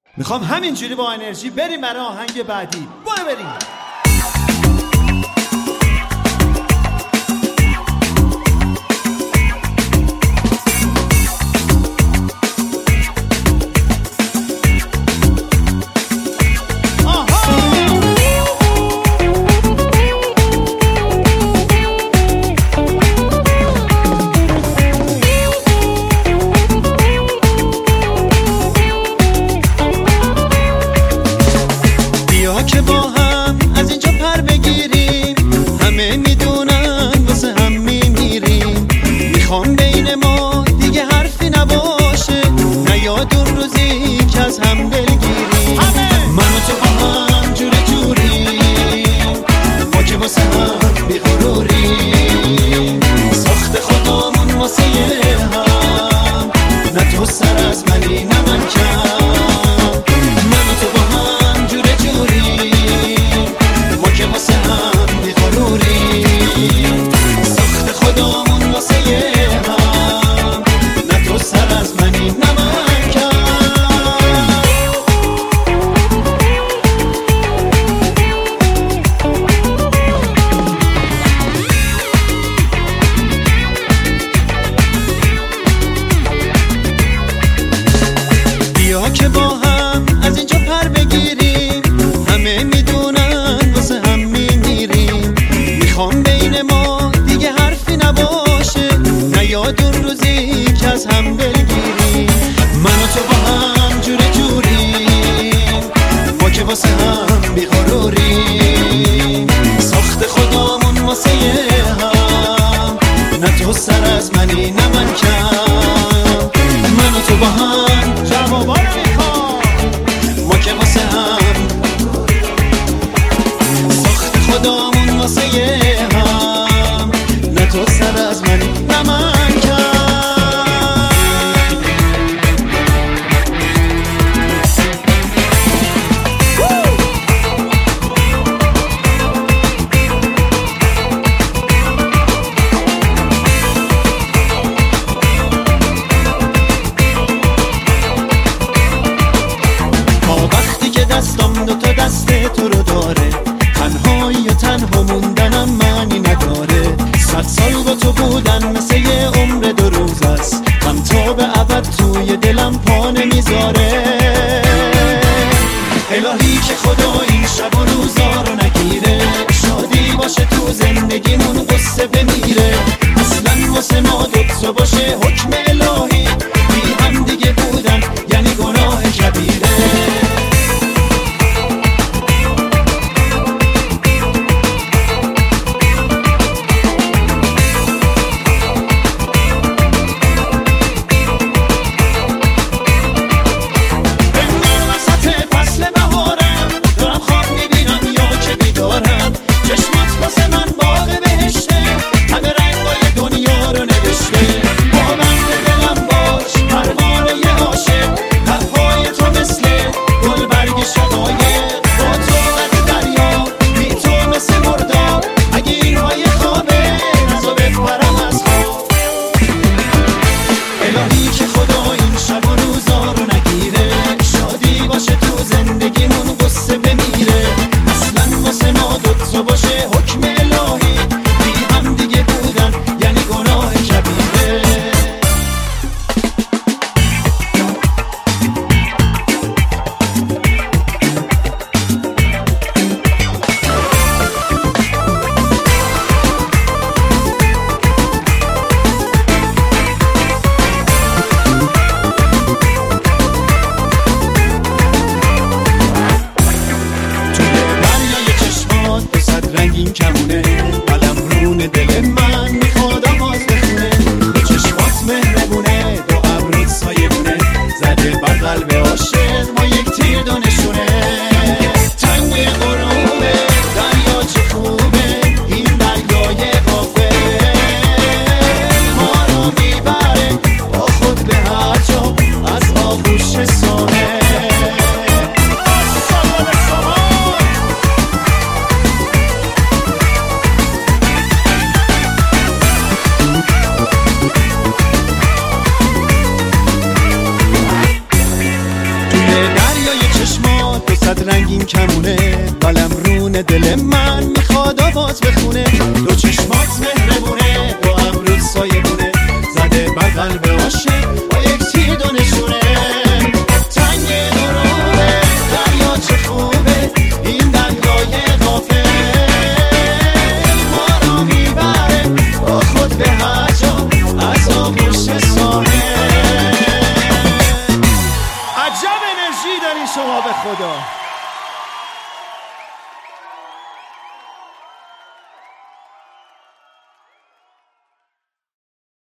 میخوام همینجوری با انرژی بریم برای آهنگ بعدی. برو بریم. که با هم از اینجا پر بگیریم، همه میدونن واسه هم میمیریم. میخوام بین ما دیگه حرفی نباشه، نیاد اون روزی که از هم دلگیریم. من و تو با هم جوره جوریم، ما که واسه هم بیغروریم. ساخت خودمون واسه هم، نه تو سر از منی نه من کم. من و تو با هم جوره جوریم، ما که واسه هم بیغروریم. ساخت خودمون واسه هم، نه تو سر از منی نه من کم. بیا که با هم از اینجا پر بگیریم، همه میدونن واسه هم میمیریم. میخوام بین ما دیگه حرفی نباشه، نیاد اون روزی که از هم دلگیریم. من و تو با هم جوره جوریم، ما که واسه هم بیغروریم. ساخت خودمون واسه هم، نه تو سر از منی نه من کم. من و تو با هم جوابا رو میخوام، ما که واسه هم ساخت خودمون واسه هم، نه تو سر از منی نه من کم. دستم دوتا دست تو رو داره، تنهایی و تنها موندنم معنی نداره. 100 سال با تو بودن مثل یه عمر 2 روز است، هم تا به ابد توی دلم پا نمیذاره. الهی که خدا این شب و روزا رو نگیره، شادی باشه تو زندگیمون قصه بمیره. اصلا واسه ما دوتا باشه حکم الهی، بی هم دیگه بودن یعنی گناه کبیره. با بند دلم صد رنگین کمونه قلم رون دل من میخواد آواز بخونه دو چشمات مهربونه دو ابرود سایه بونه زده بر قلب عاشق با یک تیر دو نشونه تنگ دروبه دریا چه خوبه این دریای غافل ما رو میبره با خود به هر جا از آغوش ساحل. عجب انرژی داری شما به خدا.